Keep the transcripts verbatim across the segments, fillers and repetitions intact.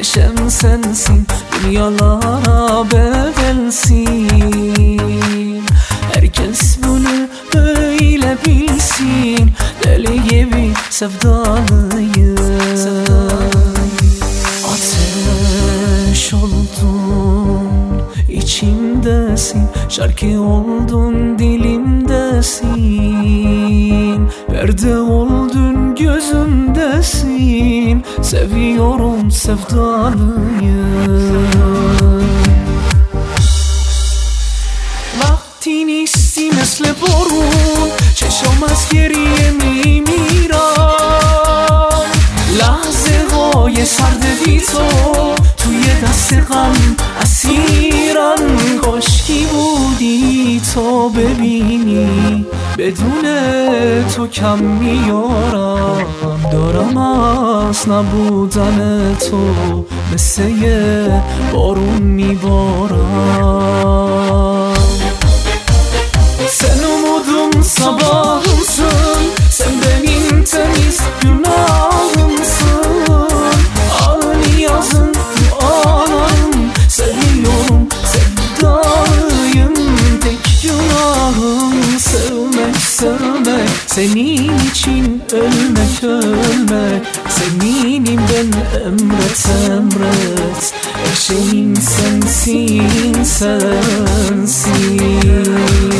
neşem sensin, dünyalara bedelsin. Herkes bunu böyle bilsin, deli gibi sevdalıyım. Ateş oldun içimdesin, şarkı oldun dilimdesin, perde oldun gözümdesin. Seviyorum, sevdalıyım. Vaktin hissi مثل بارون، چشم از گریه میمیرن. لحظه های سرد بی تو توی دست غم اسیرن. کاشکی بودی تا ببینی بدون تو کم میارم. دارم از نبودن تو مثل یه بارون میبارم. Sen umudum sabahımsın, sen benim temiz günahımsın. Ağın yazın dualarım, seviyorum, sevdalıyım. Tek günahım sevmek, sevmek, senin için ölmek, ölmek. Seninim ben, emret, emret. Her şeyim sensin, sensin.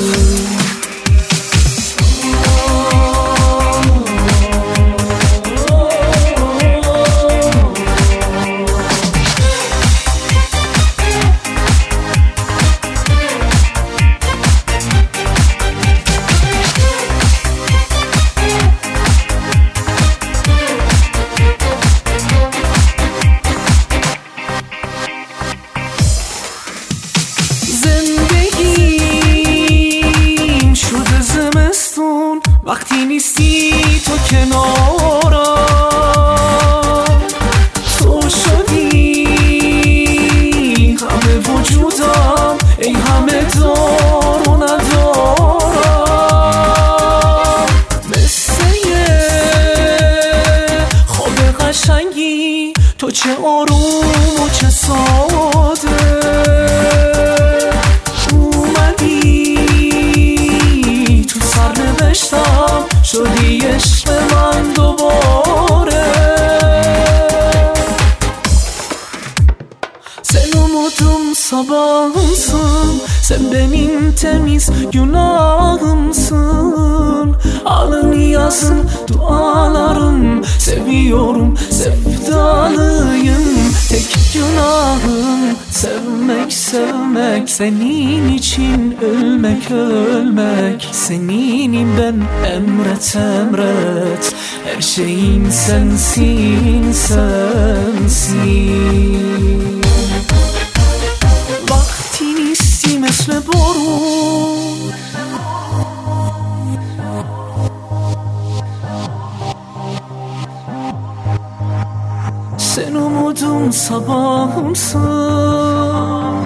وقتی نیستی تو کنارم، تو شدی همه وجودم، ای همه دار و ندارم. مثل یه خواب قشنگی تو، چه آروم و چه ساده. شدی عشق من دوباره. Sen umudum sabahımsın, sen benim temiz günahımsın. Alın yazın dualarım, seviyorum, sevdalıyım. Tek günahım sevmek, sevmek. Senin için ölmek, ölmek. Seninim ben, emret, emret. Her şeyim sensin, sensin. Vaktin hissi مثل بارون، sen umudum sabahımsın.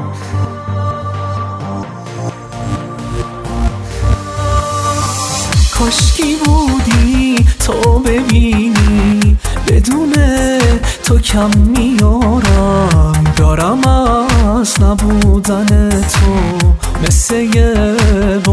کاشکی بودی تا ببینی بدون تو کم میارم. دارم از نبودن تو مثل یه